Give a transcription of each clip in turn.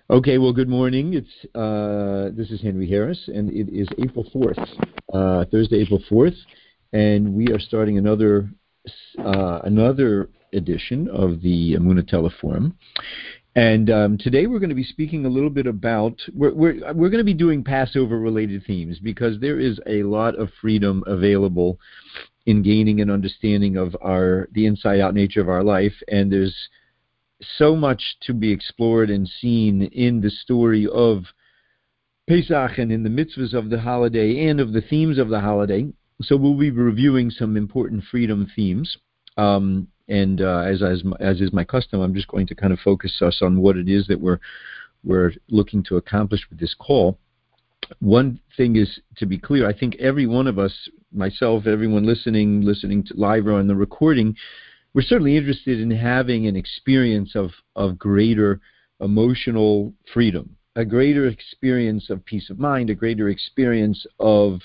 Okay, well, good morning. This is Henry Harris, and it is April 4th, Thursday, April 4th, and we are starting another edition of the Emunah Teleforum. And today we're going to be speaking a little bit about we're going to be doing Passover related themes because there is a lot of freedom available in gaining an understanding of the inside out nature of our life, and there's so much to be explored and seen in the story of Pesach and in the mitzvahs of the holiday and of the themes of the holiday. So we'll be reviewing some important freedom themes. As is my custom, I'm just going to kind of focus us on what it is that we're looking to accomplish with this call. One thing is to be clear. I think every one of us, myself, everyone listening to live or on the recording, we're certainly interested in having an experience of greater emotional freedom, a greater experience of peace of mind, a greater experience of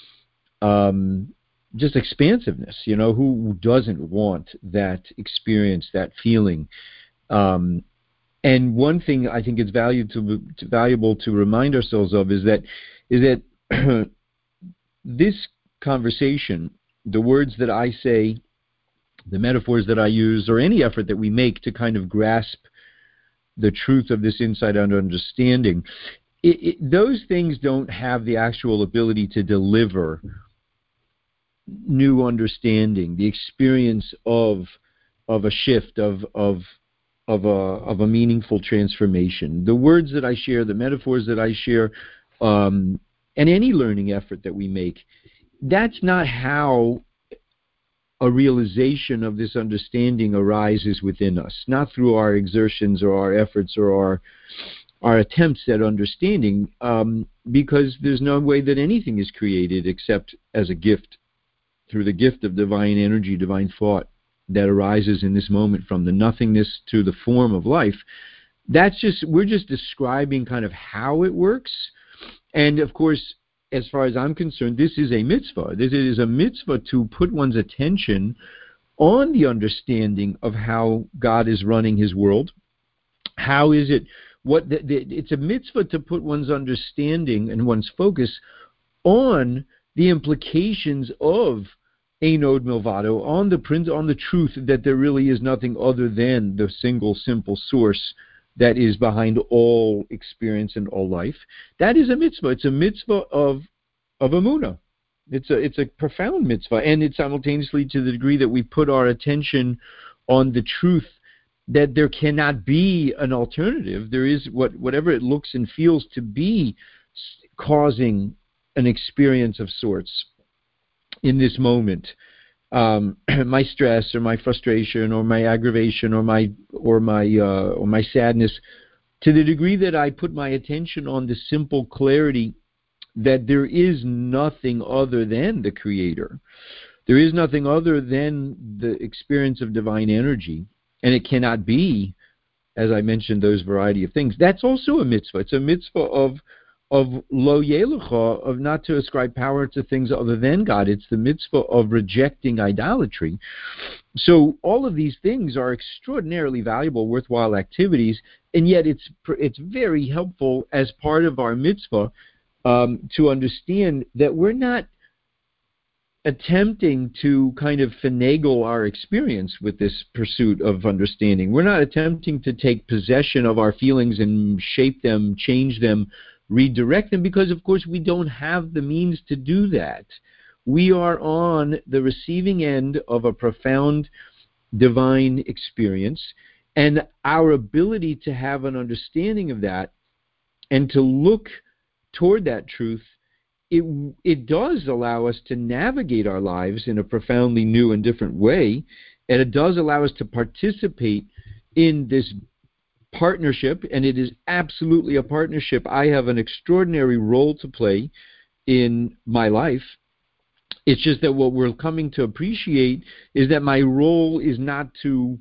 just expansiveness. You know, who doesn't want that experience, that feeling? And one thing I think it's valuable to remind ourselves of is that this conversation, the words that I say, the metaphors that I use, or any effort that we make to kind of grasp the truth of this insight and understanding, those things don't have the actual ability to deliver new understanding, the experience of a shift, of a meaningful transformation. The words that I share, the metaphors that I share, and any learning effort that we make, that's not how a realization of this understanding arises within us, not through our exertions or our efforts or our attempts at understanding, because there's no way that anything is created except as a gift, through the gift of divine energy, divine thought that arises in this moment from the nothingness to the form of life. We're just describing kind of how it works. And of course, as far as I'm concerned, this is a mitzvah. This is a mitzvah to put one's attention on the understanding of how God is running his world. How is it? It's a mitzvah to put one's understanding and one's focus on the implications of Ein Od Milvado, on the truth that there really is nothing other than the single, simple source that is behind all experience and all life. That is a mitzvah. It's a mitzvah of emunah. It's a profound mitzvah, and it's simultaneously, to the degree that we put our attention on the truth that there cannot be an alternative. There is whatever it looks and feels to be causing an experience of sorts in this moment. My stress or my frustration or my aggravation or my sadness, to the degree that I put my attention on the simple clarity that there is nothing other than the Creator, there is nothing other than the experience of divine energy, and it cannot be, as I mentioned, those variety of things. That's also a mitzvah. It's a mitzvah of lo yelecha, of not to ascribe power to things other than God. It's the mitzvah of rejecting idolatry. So all of these things are extraordinarily valuable, worthwhile activities, and yet it's very helpful as part of our mitzvah to understand that we're not attempting to kind of finagle our experience with this pursuit of understanding. We're not attempting to take possession of our feelings and shape them, change them, redirect them, because of course we don't have the means to do that. We are on the receiving end of a profound divine experience, and our ability to have an understanding of that and to look toward that truth, it does allow us to navigate our lives in a profoundly new and different way, and it does allow us to participate in this partnership, and it is absolutely a partnership. I have an extraordinary role to play in my life. It's just that what we're coming to appreciate is that my role is not to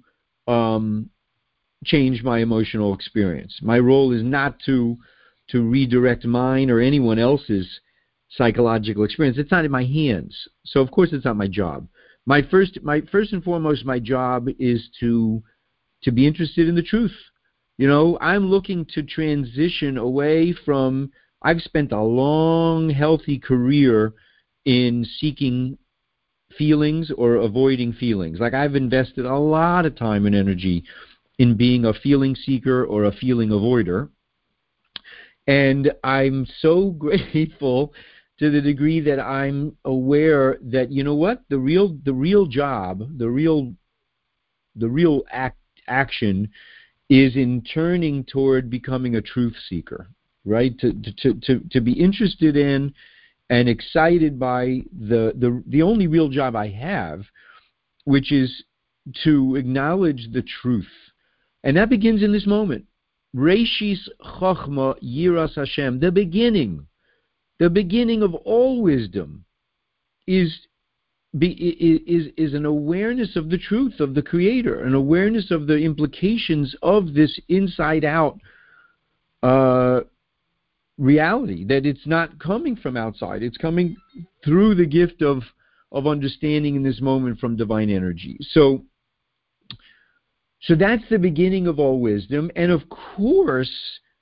change my emotional experience. My role is not to redirect mine or anyone else's psychological experience. It's not in my hands. So of course it's not my job. My first and foremost, my job is to be interested in the truth, You know, I'm looking to transition away from, I've spent a long, healthy career in seeking feelings or avoiding feelings. Like, I've invested a lot of time and energy in being a feeling seeker or a feeling avoider. And I'm so grateful to the degree that I'm aware that, you know what, the real job, the real action is in turning toward becoming a truth seeker, right? To be interested in and excited by the only real job I have, which is to acknowledge the truth. And that begins in this moment. Reishis Chochma Yiras Hashem. The beginning of all wisdom is an awareness of the truth of the Creator, an awareness of the implications of this inside-out reality, that it's not coming from outside, it's coming through the gift of understanding in this moment from divine energy. So that's the beginning of all wisdom, and of course,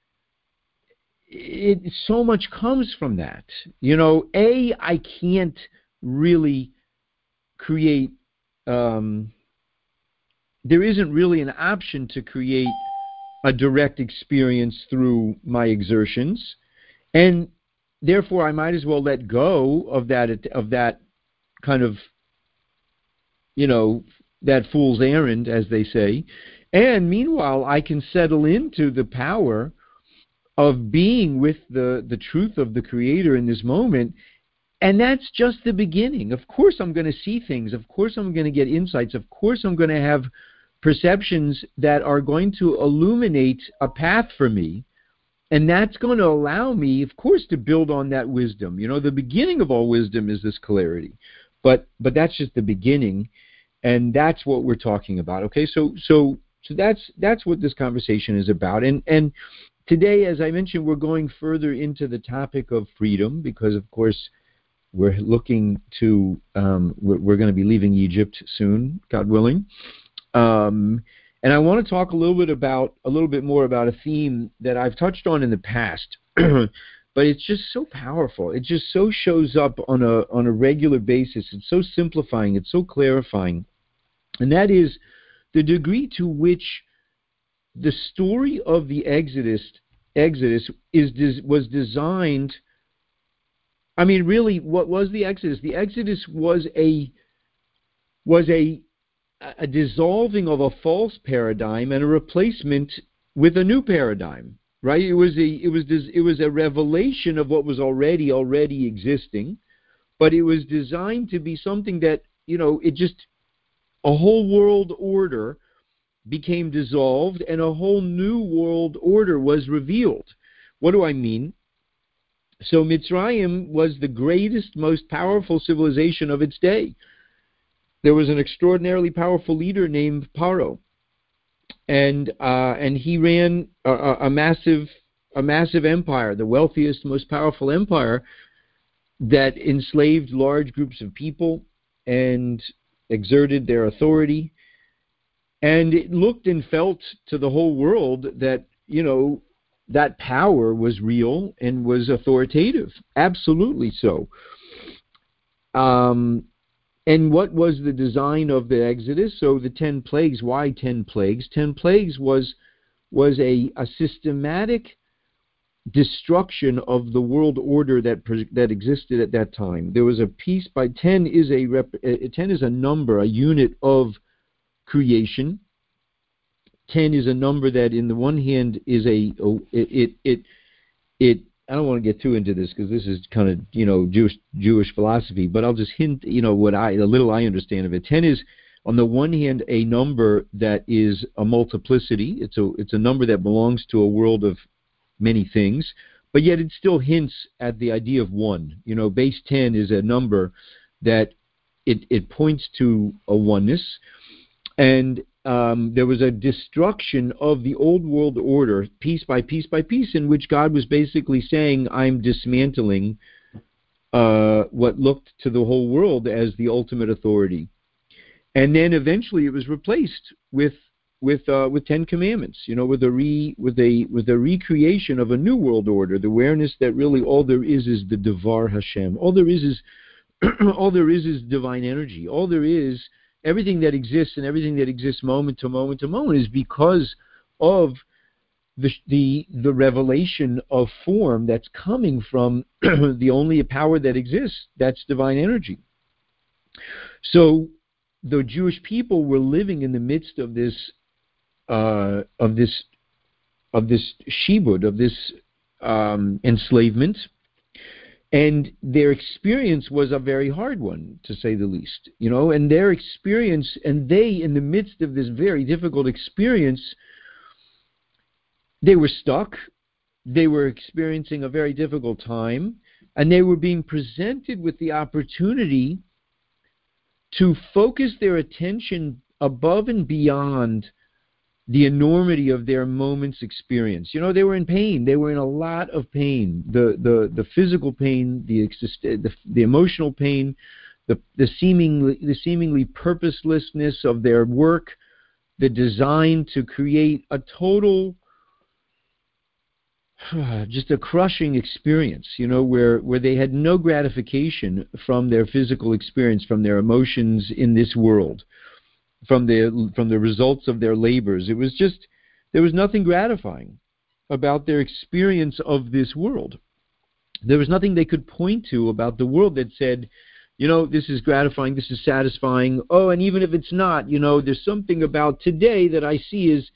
so much comes from that. You know, I can't really create, there isn't really an option to create a direct experience through my exertions, and therefore I might as well let go of that kind of, you know, that fool's errand, as they say. And meanwhile, I can settle into the power of being with the truth of the Creator in this moment. And that's just the beginning. Of course I'm going to see things. Of course I'm going to get insights. Of course I'm going to have perceptions that are going to illuminate a path for me. And that's going to allow me, of course, to build on that wisdom. You know, the beginning of all wisdom is this clarity. But that's just the beginning. And that's what we're talking about. Okay, so that's what this conversation is about. And today, as I mentioned, we're going further into the topic of freedom because, of course, we're looking to we're going to be leaving Egypt soon, God willing. And I want to talk a little bit more about a theme that I've touched on in the past, but it's just so powerful. It just so shows up on a regular basis. It's so simplifying. It's so clarifying. And that is the degree to which the story of the Exodus was designed. I mean, really, what was the Exodus? The Exodus was a dissolving of a false paradigm and a replacement with a new paradigm. Right? It was a revelation of what was already existing, but it was designed to be something that, you know, a whole world order became dissolved and a whole new world order was revealed. What do I mean? So Mitzrayim was the greatest, most powerful civilization of its day. There was an extraordinarily powerful leader named Paro, and he ran a massive empire, the wealthiest, most powerful empire that enslaved large groups of people and exerted their authority. And it looked and felt to the whole world that, you know, that power was real and was authoritative. Absolutely so. And what was the design of the Exodus? So the 10 plagues, why 10 plagues? 10 plagues was a systematic destruction of the world order that existed at that time. There was a piece by 10 is a number, a unit of creation. 10 is a number that, in the one hand, is I don't want to get too into this because this is kind of, you know, Jewish philosophy, but I'll just hint, you know, the little I understand of it. 10 is, on the one hand, a number that is a multiplicity. It's a number that belongs to a world of many things, but yet it still hints at the idea of one. You know, base 10 is a number that it points to a oneness. And there was a destruction of the old world order, piece by piece by piece, in which God was basically saying, I'm dismantling what looked to the whole world as the ultimate authority. And then eventually it was replaced with with 10 Commandments, with a recreation of a new world order, the awareness that really all there is the Devar Hashem. All there is all there is divine energy. All there is, everything that exists and everything that exists moment to moment to moment is because of the revelation of form that's coming from the only power that exists. That's divine energy. So the Jewish people were living in the midst of this shibud, of this enslavement, and their experience was a very hard one, to say the least. And their experience, and they, in the midst of this very difficult experience, they were stuck. They were experiencing a very difficult time, and they were being presented with the opportunity to focus their attention above and beyond the enormity of their moment's experience. They were in pain. They were in a lot of pain. The physical pain, the emotional pain, the seemingly purposelessness of their work, the design to create a total, just a crushing experience, where they had no gratification from their physical experience, from their emotions in this world, from the results of their labors. It was just, there was nothing gratifying about their experience of this world. There was nothing they could point to about the world that said, this is gratifying, this is satisfying. Oh, and even if it's not, there's something about today that I see is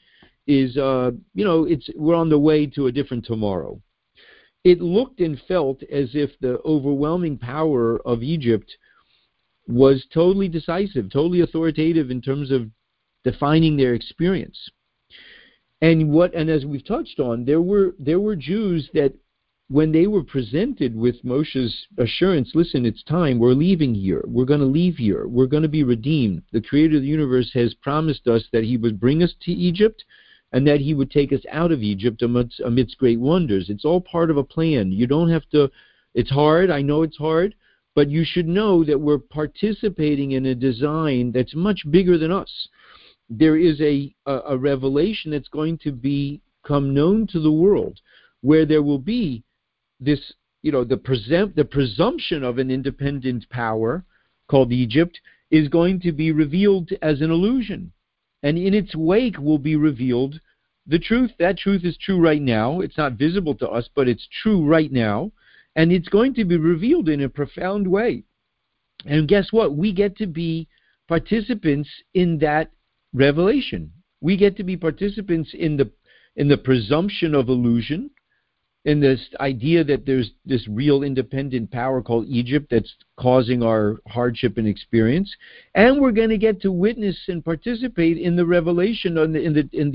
we're on the way to a different tomorrow. It looked and felt as if the overwhelming power of Egypt was totally decisive, totally authoritative in terms of defining their experience. And as we've touched on, there were Jews that, when they were presented with Moshe's assurance, listen, it's time, we're leaving here, we're going to leave here, we're going to be redeemed. The Creator of the universe has promised us that He would bring us to Egypt, and that He would take us out of Egypt amidst great wonders. It's all part of a plan. You don't have to, it's hard, I know it's hard, but you should know that we're participating in a design that's much bigger than us. There is a revelation that's going to become known to the world, where there will be this, the presumption of an independent power called Egypt is going to be revealed as an illusion. And in its wake will be revealed the truth. That truth is true right now. It's not visible to us, but it's true right now. And it's going to be revealed in a profound way. And guess what? We get to be participants in that revelation. We get to be participants in the presumption of illusion, in this idea that there's this real independent power called Egypt that's causing our hardship and experience, and we're going to get to witness and participate in the revelation, in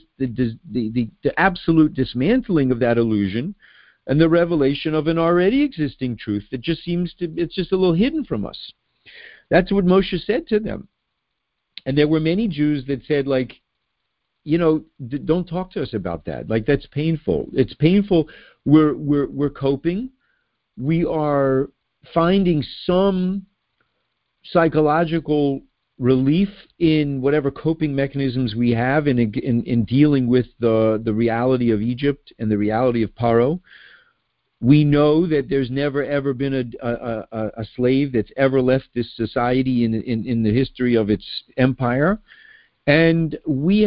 the absolute dismantling of that illusion, and the revelation of an already existing truth that just it's just a little hidden from us. That's what Moshe said to them. And there were many Jews that said, don't talk to us about that. That's painful. It's painful. We're coping. We are finding some psychological relief in whatever coping mechanisms we have in dealing with the reality of Egypt and the reality of Paro. We know that there's never ever been a slave that's ever left this society in the history of its empire. And we've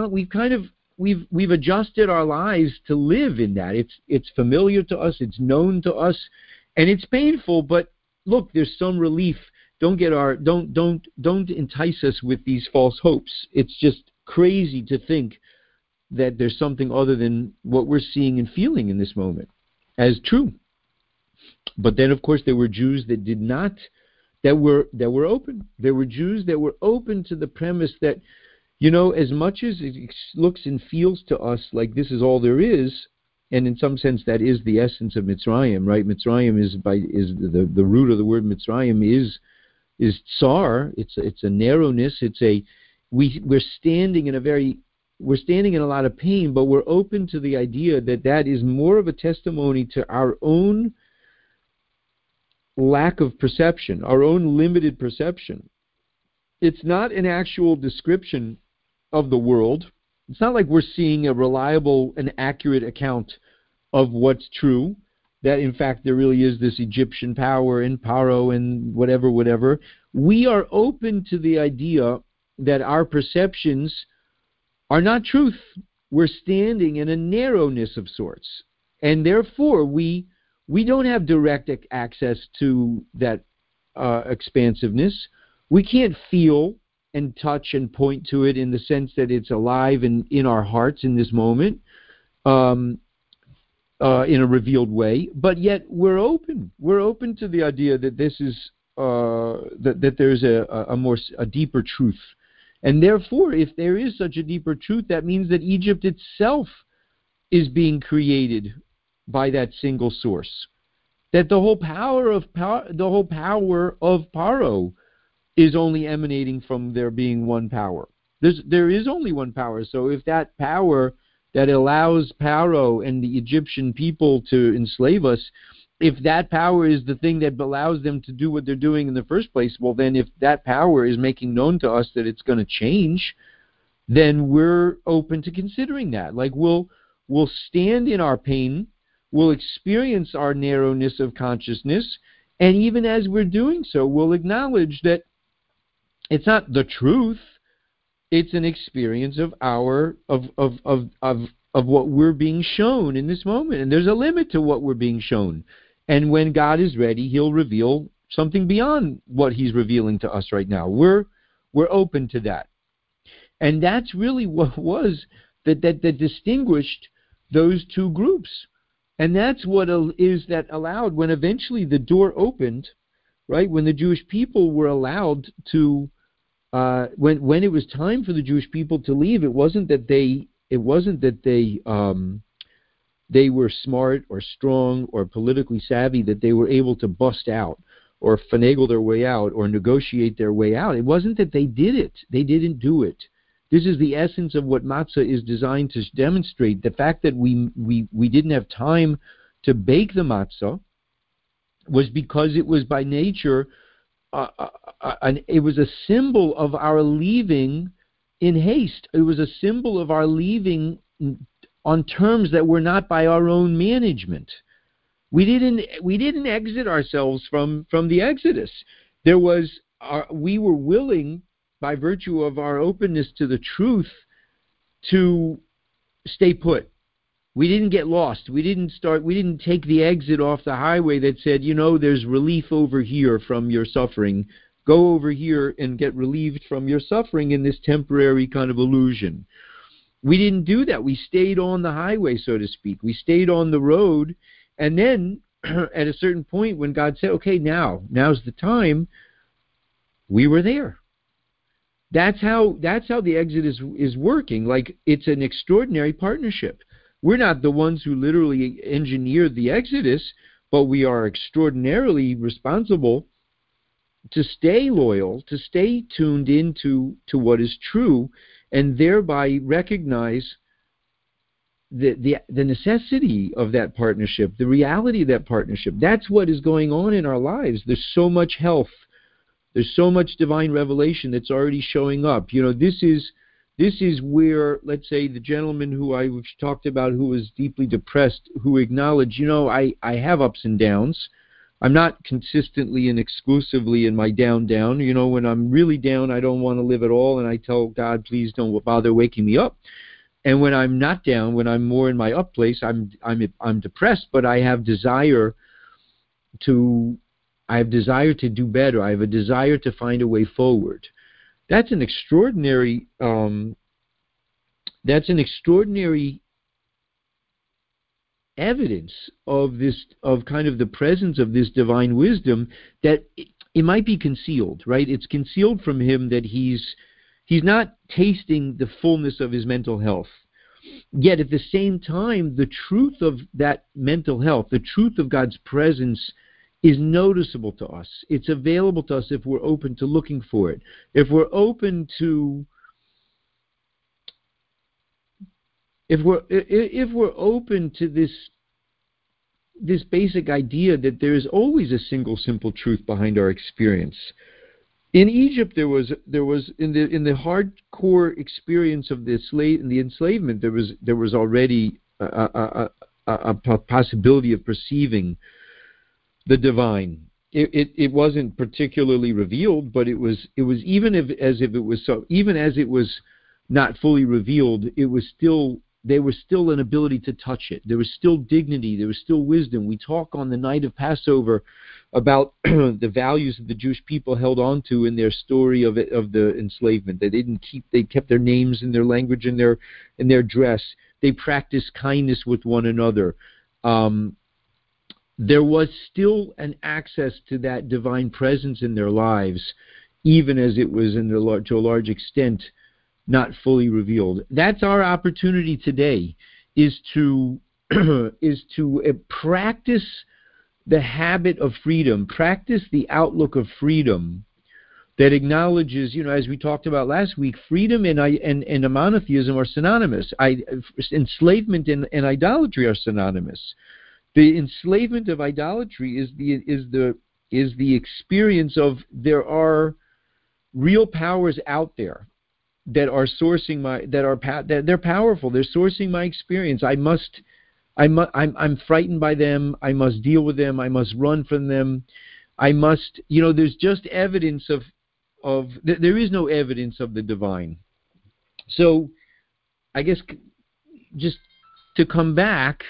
adjusted our lives to live in that. It's familiar to us, it's known to us, and it's painful, but look, there's some relief. Don't entice us with these false hopes. It's just crazy to think that there's something other than what we're seeing and feeling in this moment as true. But then, of course, there were Jews that did not, that were open. There were Jews that were open to the premise that, as much as it looks and feels to us like this is all there is, and in some sense that is the essence of Mitzrayim, right? Mitzrayim is the root of the word Mitzrayim is tsar. It's a narrowness. We're standing in a lot of pain, but we're open to the idea that is more of a testimony to our own lack of perception, our own limited perception. It's not an actual description of the world. It's not like we're seeing a reliable and accurate account of what's true, that in fact there really is this Egyptian power and Paro and whatever. We are open to the idea that our perceptions are not truth. We're standing in a narrowness of sorts. And therefore, we don't have direct access to that expansiveness. We can't feel and touch and point to it in the sense that it's alive and in our hearts in this moment, in a revealed way. But yet we're open. We're open to the idea that this is that there's a deeper truth. And therefore, if there is such a deeper truth, that means that Egypt itself is being created by that single source. That the whole power of Paro is only emanating from there being one power. There is only one power. So if that power that allows Paro and the Egyptian people to enslave us, if that power is the thing that allows them to do what they're doing in the first place, well then if that power is making known to us that it's going to change, then we're open to considering that. Like we'll stand in our pain, we'll experience our narrowness of consciousness, and even as we're doing so, we'll acknowledge that it's not the truth, it's an experience of what we're being shown in this moment. And there's a limit to what we're being shown. And when God is ready, He'll reveal something beyond what He's revealing to us right now. We're open to that. And that's really what was that distinguished those two groups. And that's what is that allowed when eventually the door opened, right? When the Jewish people were allowed to, when it was time for the Jewish people to leave, it wasn't that they were smart or strong or politically savvy, that they were able to bust out or finagle their way out or negotiate their way out. It wasn't that they did it. They didn't do it. This is the essence of what matzah is designed to demonstrate. The fact that we didn't have time to bake the matzah was because it was by nature, it was a symbol of our leaving in haste. It was a symbol of our leaving on terms that were not by our own management. We didn't exit ourselves from the Exodus. We were willing, by virtue of our openness to the truth, to stay put. We didn't get lost. We didn't take the exit off the highway that said, there's relief over here from your suffering. Go over here and get relieved from your suffering in this temporary kind of illusion. We didn't do that. We stayed on the highway, so to speak. We stayed on the road, and then at a certain point when God said, okay, now's the time, we were there. That's how the Exodus is working. Like, it's an extraordinary partnership. We're not the ones who literally engineered the Exodus, but we are extraordinarily responsible to stay loyal, to stay tuned into what is true, and thereby recognize the necessity of that partnership, the reality of that partnership. That's what is going on in our lives. There's so much health. There's so much divine revelation that's already showing up. This is where, let's say, the gentleman who I talked about, who was deeply depressed, who acknowledged, I have ups and downs. I'm not consistently and exclusively in my down. When I'm really down, I don't want to live at all, and I tell God, please don't bother waking me up. And when I'm not down, when I'm more in my up place, I'm depressed, but I have desire to do better. I have a desire to find a way forward. That's an extraordinary evidence of kind of the presence of this divine wisdom, that it might be concealed, right? It's concealed from him that he's not tasting the fullness of his mental health. Yet at the same time, the truth of that mental health, the truth of God's presence, is noticeable to us. It's available to us if we're open to looking for it. If we're open to this basic idea that there is always a single simple truth behind our experience, In Egypt, there was in the hardcore experience of the enslavement, there was already a possibility of perceiving the divine. It wasn't particularly revealed, but it was even as if it was so, even as it was not fully revealed, it was still, there was still an ability to touch it. There was still dignity. There was still wisdom. We talk on the night of Passover about the values that the Jewish people held on to in their story of the enslavement. They kept their names and their language and their dress. They practiced kindness with one another. There was still an access to that divine presence in their lives, even as it was to a large extent not fully revealed. That's our opportunity today, is to practice the habit of freedom, practice the outlook of freedom that acknowledges, as we talked about last week, freedom and monotheism are synonymous. Enslavement and idolatry are synonymous. The enslavement of idolatry is the experience of, there are real powers out there that are sourcing that they're powerful. They're sourcing my experience. I'm frightened by them. I must deal with them. I must run from them. I must, there's just evidence there is no evidence of the divine. So I guess just to come back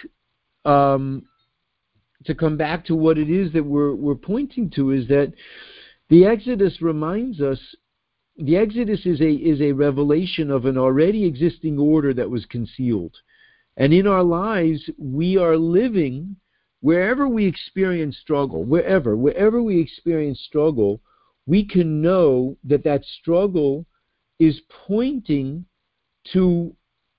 to what it is that we're pointing to, is that the Exodus reminds us, the Exodus is a revelation of an already existing order that was concealed. And in our lives, we are living, wherever we experience struggle, wherever we experience struggle, we can know that struggle is pointing to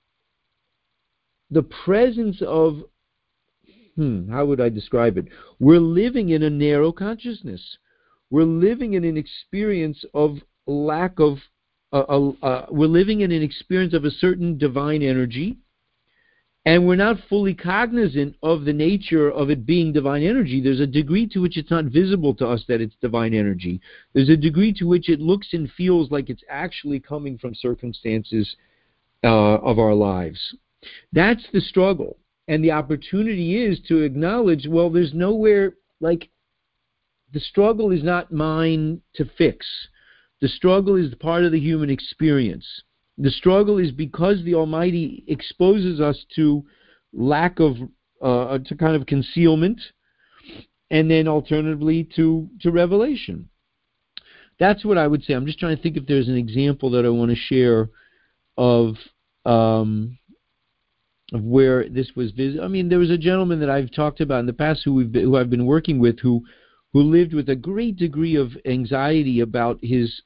the presence of, how would I describe it? We're living in a narrow consciousness. We're living in an experience of lack of, we're living in an experience of a certain divine energy, and we're not fully cognizant of the nature of it being divine energy. There's a degree to which it's not visible to us that it's divine energy. There's a degree to which it looks and feels like it's actually coming from circumstances of our lives. That's the struggle. And the opportunity is to acknowledge, well, there's nowhere, like, the struggle is not mine to fix. The struggle is part of the human experience. The struggle is because the Almighty exposes us to lack of, to kind of concealment, and then alternatively to revelation. That's what I would say. I'm just trying to think if there's an example that I want to share of where this was visible. I mean, there was a gentleman that I've talked about in the past who I've been working with, who lived with a great degree of anxiety about his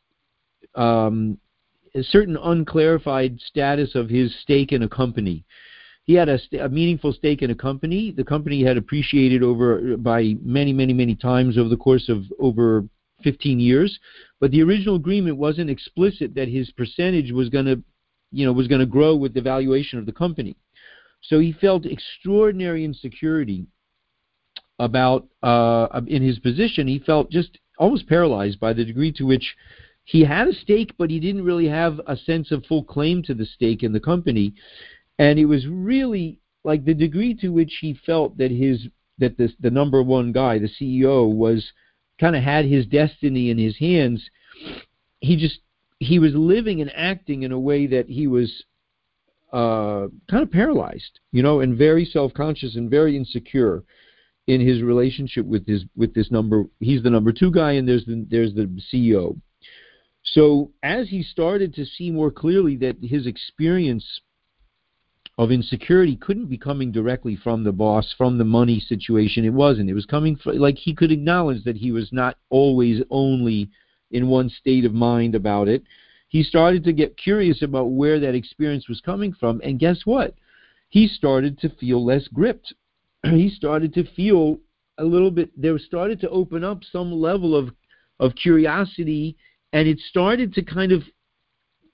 a certain unclarified status of his stake in a company. He had a meaningful stake in a company. The company had appreciated by many times over the course of over 15 years, but the original agreement wasn't explicit that his percentage was going to grow with the valuation of the company. So he felt extraordinary insecurity about in his position. He felt just almost paralyzed by the degree to which he had a stake, but he didn't really have a sense of full claim to the stake in the company. And it was really like the degree to which he felt that the number one guy, the CEO, was kind of had his destiny in his hands. He was living and acting in a way that he was kind of paralyzed, and very self-conscious and very insecure in his relationship with this number. He's the number two guy, and there's the CEO. So as he started to see more clearly that his experience of insecurity couldn't be coming directly from the boss, from the money situation, it wasn't. It was coming from, like, he could acknowledge that he was not always only in one state of mind about it. He started to get curious about where that experience was coming from, and guess what? He started to feel less gripped. He started to feel a little bit, there started to open up some level of curiosity, and it started to kind of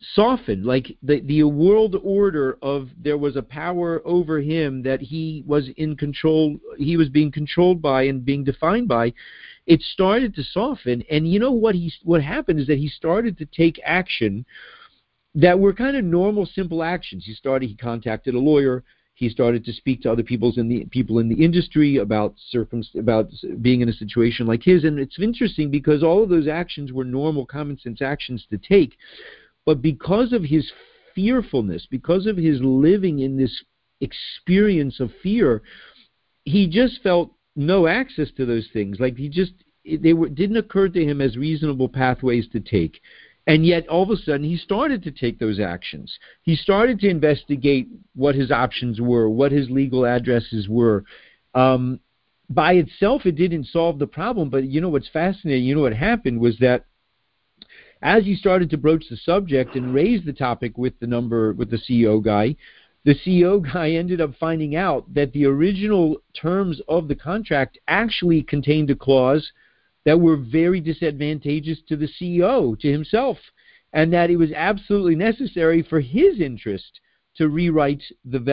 soften. Like the world order of there was a power over him that he was in control, he was being controlled by and being defined by. It started to soften, and you know what happened is that he started to take action that were kind of normal, simple actions. He contacted a lawyer. He started to speak to other people in the industry about being in a situation like his. And it's interesting because all of those actions were normal, common sense actions to take. But because of his fearfulness, because of his living in this experience of fear, he just felt no access to those things. Like didn't occur to him as reasonable pathways to take. And yet, all of a sudden, he started to take those actions. He started to investigate what his options were, what his legal addresses were. By itself, it didn't solve the problem. But you know what's fascinating? You know what happened was that as he started to broach the subject and raise the topic with the CEO guy, the CEO guy ended up finding out that the original terms of the contract actually contained a clause that were very disadvantageous to the CEO, to himself, and that it was absolutely necessary for his interest to rewrite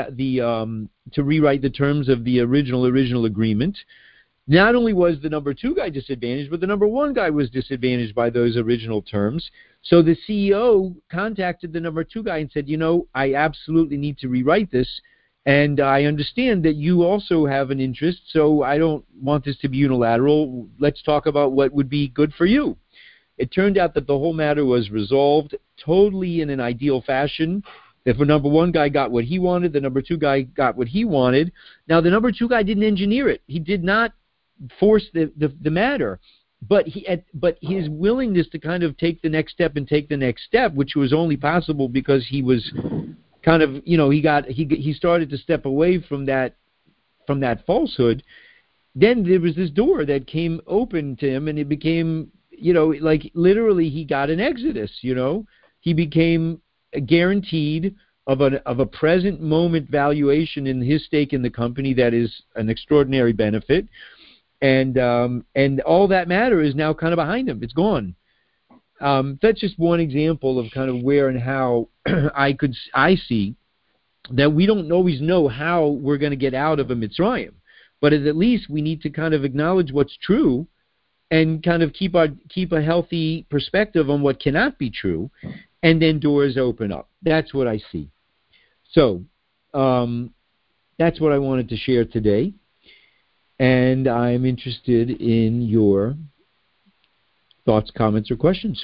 the terms of the original agreement. Not only was the number two guy disadvantaged, but the number one guy was disadvantaged by those original terms. So the CEO contacted the number two guy and said, I absolutely need to rewrite this. And I understand that you also have an interest, so I don't want this to be unilateral. Let's talk about what would be good for you. It turned out that the whole matter was resolved totally in an ideal fashion. If the number one guy got what he wanted, the number two guy got what he wanted. Now, the number two guy didn't engineer it. He did not force the matter. But his willingness to kind of take the next step, which was only possible because he was kind of, he started to step away from that falsehood. Then there was this door that came open to him, and it became, like literally he got an exodus. He became guaranteed of a present moment valuation in his stake in the company that is an extraordinary benefit, and all that matter is now kind of behind him. It's gone. That's just one example of kind of where and how I see that we don't always know how we're going to get out of a Mitzrayim, but at least we need to kind of acknowledge what's true and kind of keep a healthy perspective on what cannot be true, and then doors open up. That's what I see. So that's what I wanted to share today, and I'm interested in your thoughts, comments, or questions.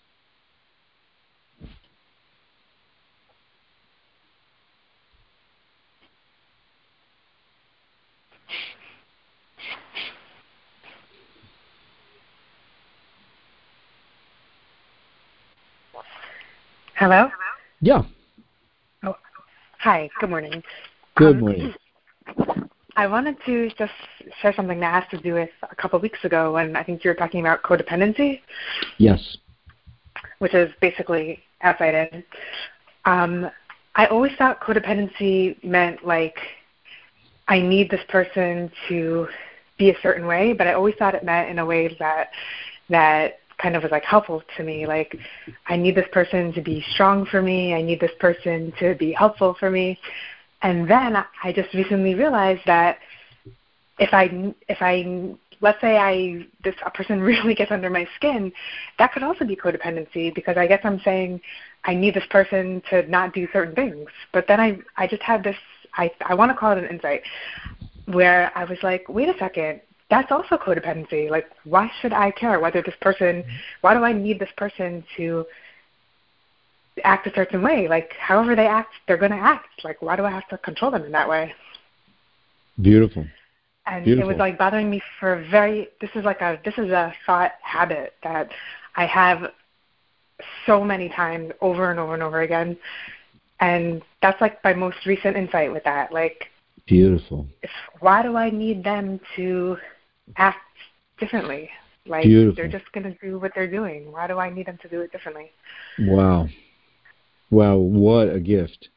Hello? Yeah. Oh, hi. Good morning. Good morning. I wanted to just share something that has to do with a couple of weeks ago when I think you were talking about codependency. Yes. Which is basically outside in. I always thought codependency meant like I need this person to be a certain way, but I always thought it meant in a way that kind of was like helpful to me. Like I need this person to be strong for me. I need this person to be helpful for me. And then I just recently realized that if I let's say a person really gets under my skin, that could also be codependency, because I guess I'm saying I need this person to not do certain things. But then I just had this, I want to call it an insight, where I was like, wait a second, that's also codependency. Like, why should I care whether this person, why do I need this person to act a certain way? Like, however they act, they're going to act. Like, why do I have to control them in that way? Beautiful. And Beautiful. It was like bothering me for this is a thought habit that I have so many times over and over and over again. And that's like my most recent insight with that. Like, beautiful. Why do I need them to act differently? Like, beautiful. They're just going to do what they're doing. Why do I need them to do it differently? Wow. Wow, what a gift.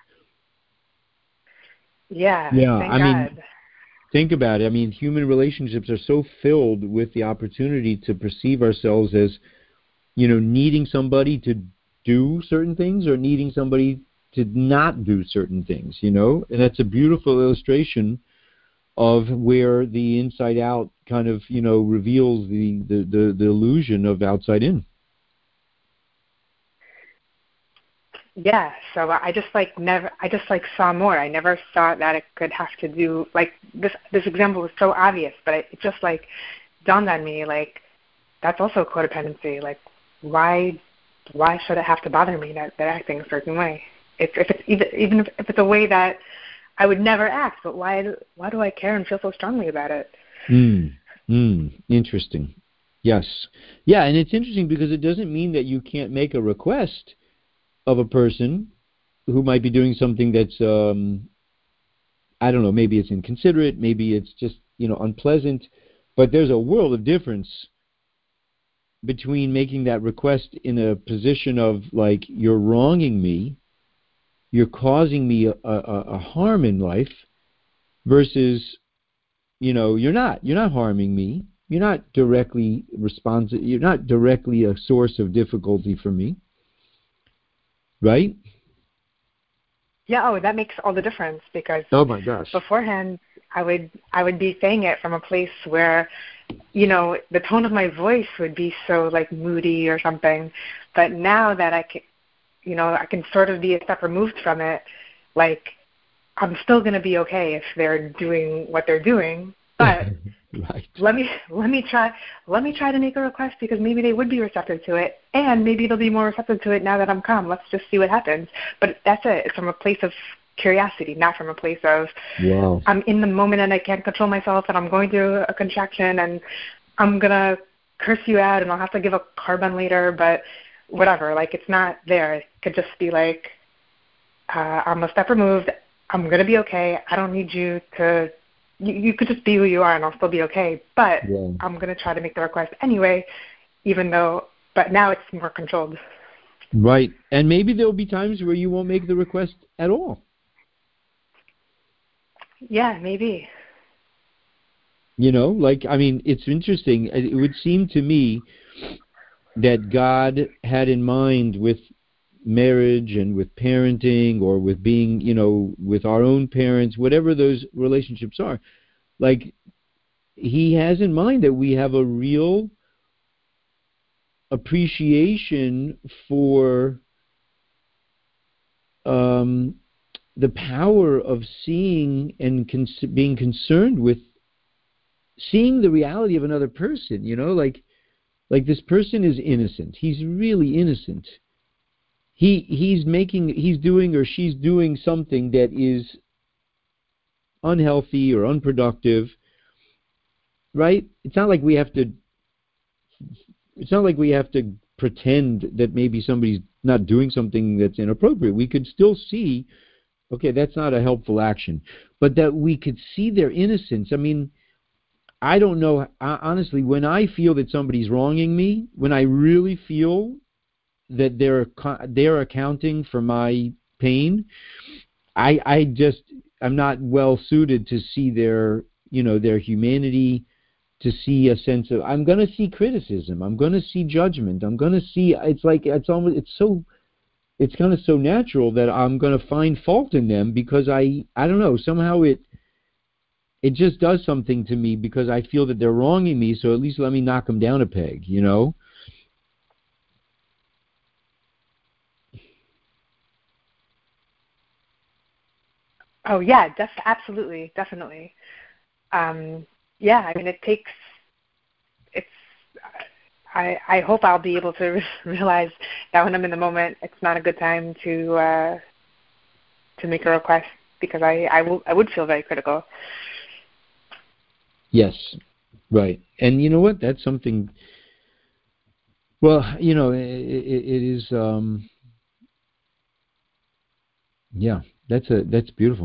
Yeah, thank God. mean, think about it. I mean, human relationships are so filled with the opportunity to perceive ourselves as, needing somebody to do certain things or needing somebody to not do certain things, you know? And that's a beautiful illustration of where the inside out kind of, you know, reveals the illusion of outside in. Yeah, so I just saw more. I never thought that it could have to do, like, this example was so obvious, but it just, like, dawned on me, like, that's also codependency. Like, why should it have to bother me that they're acting a certain way? If it's even if it's a way that I would never act, but why do I care and feel so strongly about it? Interesting. Yes. Yeah, and it's interesting because it doesn't mean that you can't make a request of a person who might be doing something that's, I don't know, maybe it's inconsiderate, maybe it's just, you know, unpleasant, but there's a world of difference between making that request in a position of, like, you're wronging me, you're causing me a harm in life, versus, you know, you're not harming me, you're not directly responsive, you're not directly a source of difficulty for me, right? Yeah, that makes all the difference, because oh my gosh, beforehand I would be saying it from a place where, you know, the tone of my voice would be so, like, moody or something. But now that I can sort of be a step removed from it, like, I'm still going to be okay if they're doing what they're doing, but right. let me try to make a request, because maybe they would be receptive to it, and maybe they'll be more receptive to it now that I'm calm. Let's just see what happens. But that's it. It's from a place of curiosity, not from a place of, wow, I'm in the moment and I can't control myself and I'm going through a contraction and I'm going to curse you out and I'll have to give a carbon later, but whatever. Like, it's not there. It could just be like, I'm a step removed. I'm going to be okay. I don't need you to, you could just be who you are and I'll still be okay. But yeah. I'm going to try to make the request anyway, but now it's more controlled. Right. And maybe there'll be times where you won't make the request at all. Yeah, maybe. You know, like, I mean, it's interesting. It would seem to me that God had in mind with marriage and with parenting, or with being, you know, with our own parents, whatever those relationships are, like, he has in mind that we have a real appreciation for the power of seeing and being concerned with seeing the reality of another person, you know, like this person is innocent. He's really innocent. He's doing, or she's doing something that is unhealthy or unproductive, right? It's not like we have to pretend that maybe somebody's not doing something that's inappropriate. We could still see, okay, that's not a helpful action, but that we could see their innocence. I mean, I don't know, honestly, when I feel that somebody's wronging me, when I really feel that they're accounting for my pain, I'm not well suited to see their, you know, their humanity, to see a sense of, I'm going to see criticism, I'm going to see judgment, I'm going to see, it's like, it's kind of so natural that I'm going to find fault in them, because I don't know, somehow it just does something to me, because I feel that they're wronging me, so at least let me knock them down a peg, you know? Oh, yeah, absolutely, definitely. Yeah, I mean, I hope I'll be able to realize that when I'm in the moment, it's not a good time to make a request, because I would feel very critical. Yes, right. And you know what? That's something. Well, you know, it is. Yeah, that's beautiful.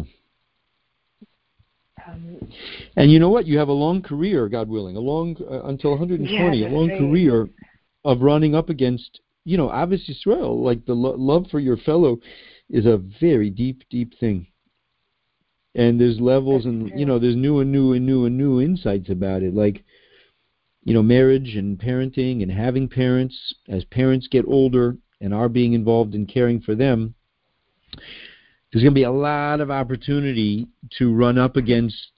And you know what? You have a long career, God willing, until 120, Yeah, a long right. career of running up against, you know, Ahavas Yisrael. Like, the love for your fellow is a very deep, deep thing. And there's levels, and you know, there's new insights about it. Like, you know, marriage and parenting and having parents. As parents get older, and our being involved in caring for them, there's going to be a lot of opportunity to run up against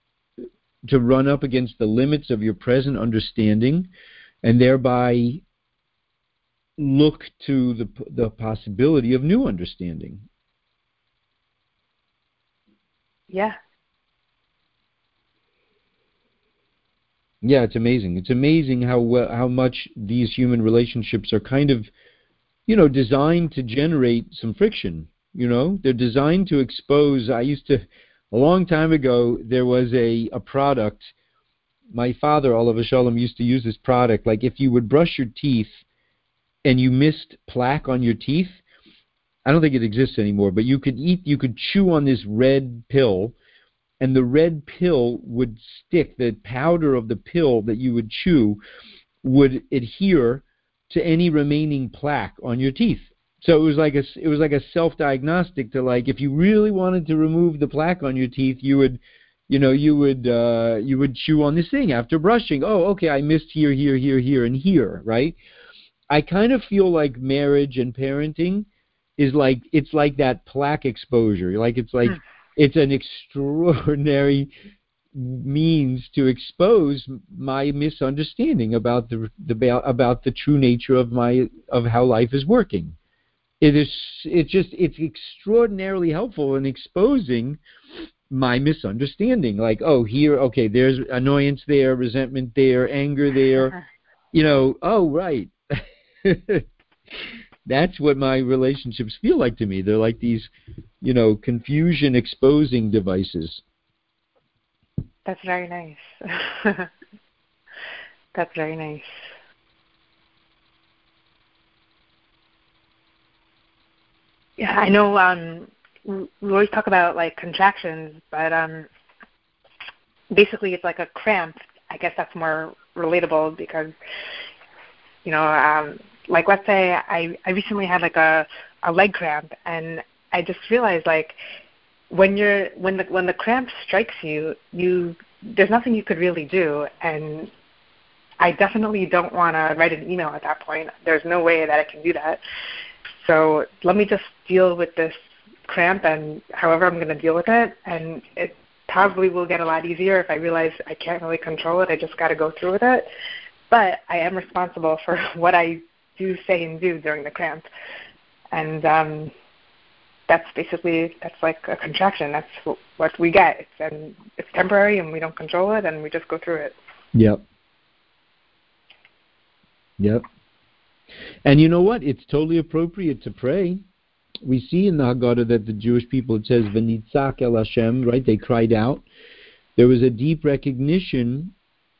the limits of your present understanding, and thereby look to the possibility of new understanding. Yeah. Yeah, it's amazing. It's amazing how much these human relationships are kind of, designed to generate some friction. They're designed to expose. A long time ago, there was a product. My father, Olav Shalom, used to use this product. Like if you would brush your teeth and you missed plaque on your teeth, I don't think it exists anymore, but you could chew on this red pill, and the red pill would stick. The powder of the pill that you would chew would adhere to any remaining plaque on your teeth. So it was like a self-diagnostic to, like, if you really wanted to remove the plaque on your teeth, you would chew on this thing after brushing. Oh, okay, I missed here, and here, right? I kind of feel like marriage and parenting is like, it's like that plaque exposure. It's an extraordinary means to expose my misunderstanding about the true nature of how life is working. It's extraordinarily helpful in exposing my misunderstanding. Like, oh, here, okay, there's annoyance there, resentment there, anger there. Oh, right. That's what my relationships feel like to me. They're like these, confusion exposing devices. That's very nice. That's very nice. Yeah, I know we always talk about like contractions, but basically it's like a cramp. I guess that's more relatable because, like let's say I recently had like a leg cramp, and I just realized like when the cramp strikes you, there's nothing you could really do, and I definitely don't want to write an email at that point. There's no way that I can do that. So let me just deal with this cramp, and however I'm going to deal with it, and it probably will get a lot easier if I realize I can't really control it. I just got to go through with it. But I am responsible for what I do, say, and do during the cramp. And that's like a contraction. That's what we get. It's temporary, and we don't control it, and we just go through it. Yep. And you know what? It's totally appropriate to pray. We see in the Haggadah that the Jewish people, it says, V'nitzak el Hashem, right? They cried out. There was a deep recognition.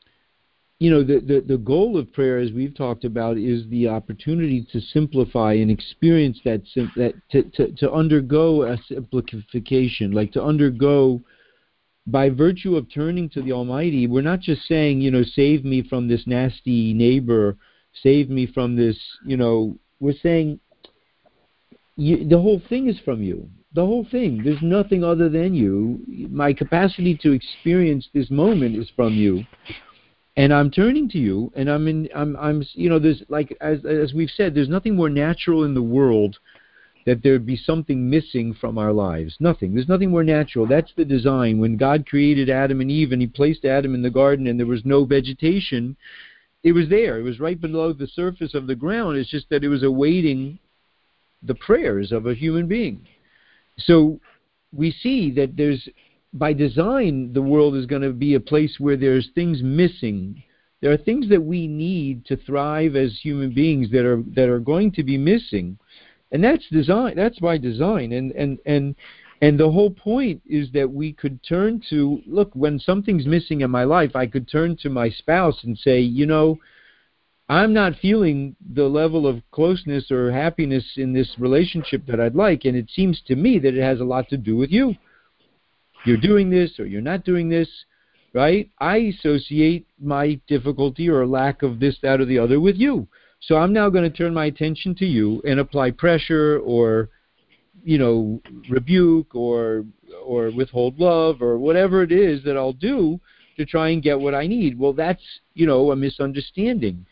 The goal of prayer, as we've talked about, is the opportunity to simplify and experience to undergo a simplification, like to undergo, by virtue of turning to the Almighty. We're not just saying, save me from this nasty neighbor, save me from this, we're saying the whole thing is from you. The whole thing. There's nothing other than you. My capacity to experience this moment is from you. And I'm turning to you, and there's, like, as we've said, there's nothing more natural in the world that there'd be something missing from our lives. Nothing. There's nothing more natural. That's the design. When God created Adam and Eve, and he placed Adam in the garden, and there was no vegetation, it was there. It was right below the surface of the ground. It's just that it was awaiting the prayers of a human being. So we see that by design, the world is going to be a place where there's things missing. There are things that we need to thrive as human beings that are going to be missing, and that's design. That's by design. And the whole point is that we could turn to, look, when something's missing in my life, I could turn to my spouse and say, I'm not feeling the level of closeness or happiness in this relationship that I'd like, and it seems to me that it has a lot to do with you. You're doing this or you're not doing this, right? I associate my difficulty or lack of this, that, or the other with you. So I'm now going to turn my attention to you and apply pressure or, rebuke or withhold love or whatever it is that I'll do to try and get what I need. Well, that's, a misunderstanding.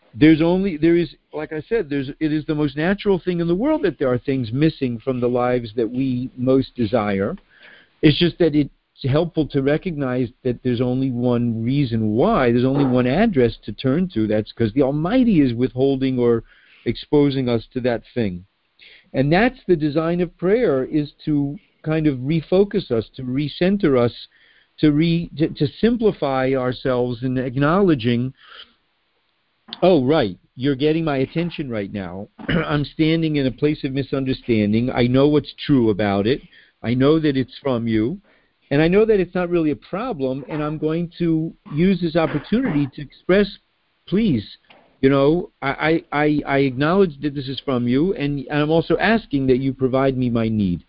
there is, like I said, it is the most natural thing in the world that there are things missing from the lives that we most desire. It's just that it's helpful to recognize that there's only one reason why, there's only one address to turn to. That's because the Almighty is withholding or exposing us to that thing. And that's the design of prayer, is to kind of refocus us, to recenter us, to simplify ourselves in acknowledging, oh, right, you're getting my attention right now. I'm standing in a place of misunderstanding. I know what's true about it. I know that it's from you. And I know that it's not really a problem, and I'm going to use this opportunity to express, please, I acknowledge that this is from you, and I'm also asking that you provide me my need.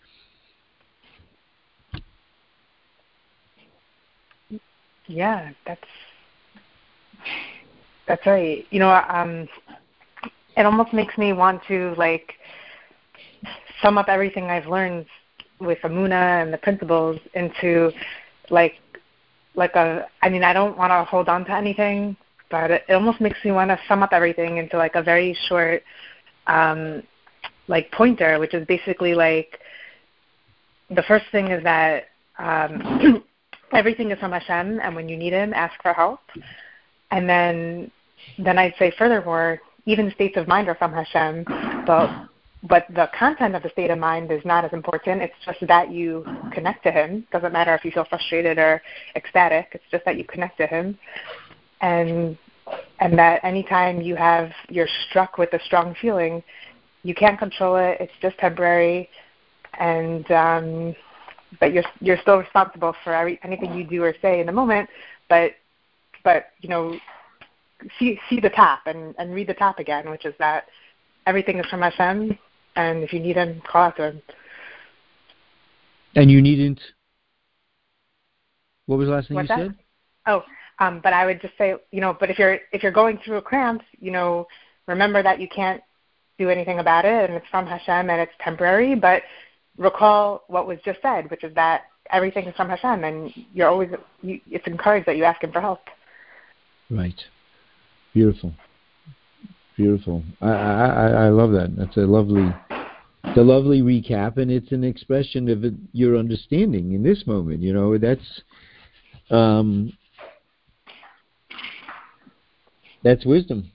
Yeah, that's right. It almost makes me want to sum up everything I've learned with Emunah and the principles into I don't want to hold on to anything, but it almost makes me want to sum up everything into a very short pointer, which is basically the first thing is that everything is from Hashem, and when you need Him, ask for help. And then I'd say furthermore, even states of mind are from Hashem, but the content of the state of mind is not as important. It's just that you connect to Him. Doesn't matter if you feel frustrated or ecstatic. It's just that you connect to Him, and that anytime you're struck with a strong feeling, you can't control it. It's just temporary, and but you're still responsible for anything you do or say in the moment. But see the top and read the top again, which is that everything is from Hashem, and if you need Him, call out to Him. And you needn't. What was the last thing What's you that? said? Oh, but I would just say, but if you're going through a cramp, remember that you can't do anything about it, and it's from Hashem, and it's temporary. But recall what was just said, which is that everything is from Hashem, and it's encouraged that you ask Him for help. Right. Beautiful. Beautiful. I love that. That's a lovely recap, and it's an expression of your understanding in this moment. That's wisdom.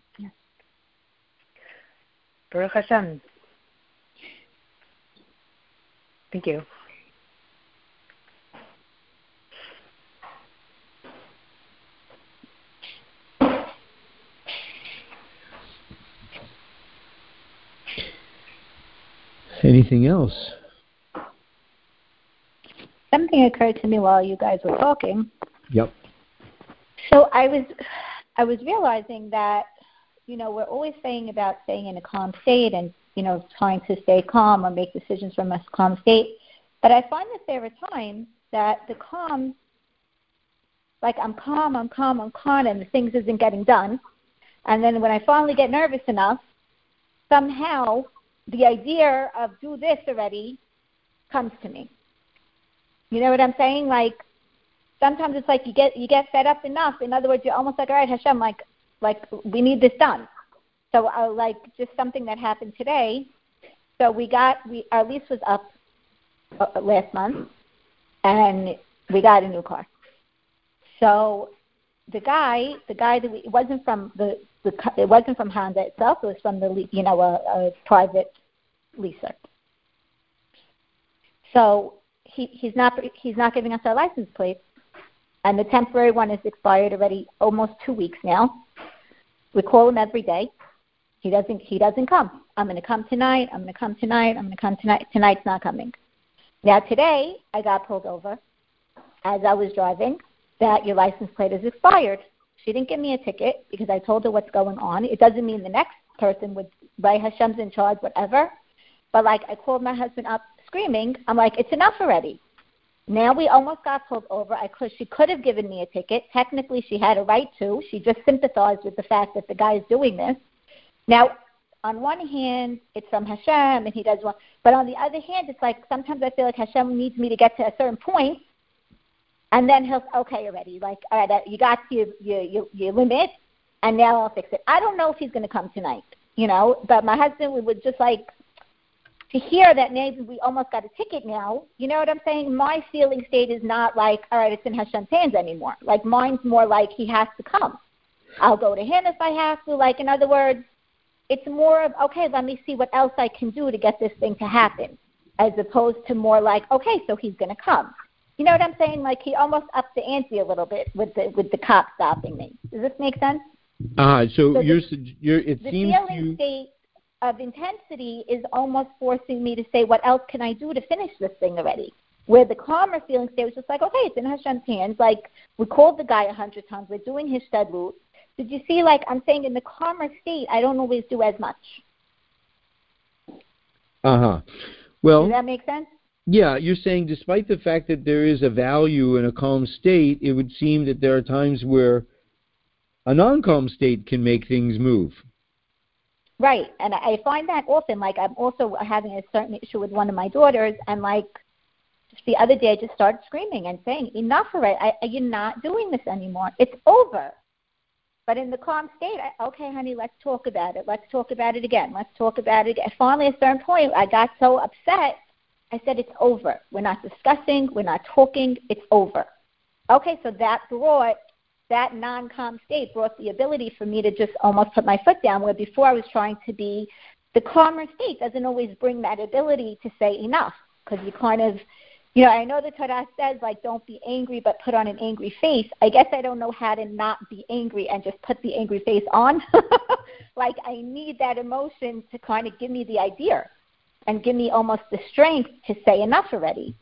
Baruch Hashem. Thank you. Anything else? Something occurred to me while you guys were talking. Yep. So I was realizing that, we're always saying about staying in a calm state and, trying to stay calm or make decisions from a calm state. But I find that there are times that the calm, I'm calm, and the things isn't getting done. And then when I finally get nervous enough, somehow the idea of do this already comes to me. You know what I'm saying? Sometimes it's you get fed up enough. In other words, you're almost all right, Hashem, we need this done. So just something that happened today. So our lease was up last month, and we got a new car. So the guy that it wasn't from it wasn't from Honda itself. It was from a private leaser. So he's not giving us our license plates, and the temporary one is expired already almost 2 weeks now. We call him every day. He doesn't come. I'm going to come tonight. I'm going to come tonight. I'm going to come tonight. Tonight's not coming. Now today I got pulled over as I was driving that your license plate is expired. She didn't give me a ticket because I told her what's going on. It doesn't mean the next person would, right, Hashem's in charge, whatever. But I called my husband up screaming. I'm like, it's enough already. Now we almost got pulled over. She could have given me a ticket. Technically, she had a right to. She just sympathized with the fact that the guy is doing this. Now, on one hand, it's from Hashem, and He does want. But on the other hand, it's sometimes I feel like Hashem needs me to get to a certain point, and then He'll okay already. All right, you got your limit, and now I'll fix it. I don't know if he's going to come tonight, but my husband would just like to hear that maybe we almost got a ticket now. You know what I'm saying? My feeling state is not like, all right, it's in Hashem's hands anymore. Like, mine's more like he has to come. I'll go to him if I have to. Like, in other words, it's more of, okay, let me see what else I can do to get this thing to happen, as opposed to more like, okay, so he's going to come. You know what I'm saying? Like, he almost upped the ante a little bit with the cop stopping me. Does this make sense? So the seems feeling state of intensity is almost forcing me to say, what else can I do to finish this thing already? Where the calmer feeling state was just like, okay, it's in Hashem's hands. Like, we called the guy 100 times. We're doing his shtadlut. Did you see, like, I'm saying in the calmer state, I don't always do as much. Well, does that make sense? Yeah, you're saying despite the fact that there is a value in a calm state, it would seem that there are times where a non-calm state can make things move. Right, and I find that often. Like, I'm also having a certain issue with one of my daughters, and like just the other day I just started screaming and saying, enough already, you're not doing this anymore. It's over. But in the calm state, okay, honey, let's talk about it. Let's talk about it again. Let's talk about it again. Finally, at a certain point, I got so upset, I said, it's over. We're not discussing. We're not talking. It's over. Okay, so that non-calm state brought the ability for me to just almost put my foot down, where before I was trying to be, the calmer state doesn't always bring that ability to say enough, because you kind of, I know the Torah says, like, don't be angry, but put on an angry face. I guess I don't know how to not be angry and just put the angry face on. Like, I need that emotion to kind of give me the idea and give me almost the strength to say enough already.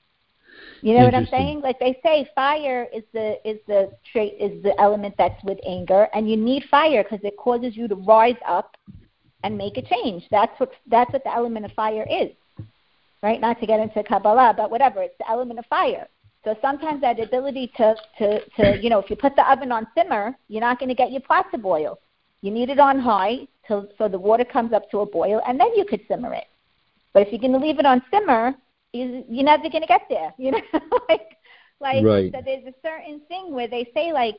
You know what I'm saying? Like they say, fire is the element that's with anger, and you need fire because it causes you to rise up and make a change. That's what the element of fire is, right? Not to get into Kabbalah, but whatever. It's the element of fire. So sometimes that ability to if you put the oven on simmer, you're not going to get your pot to boil. You need it on high so the water comes up to a boil, and then you could simmer it. But if you're going to leave it on simmer, you're never going to get there, like right. So there's a certain thing where they say, like,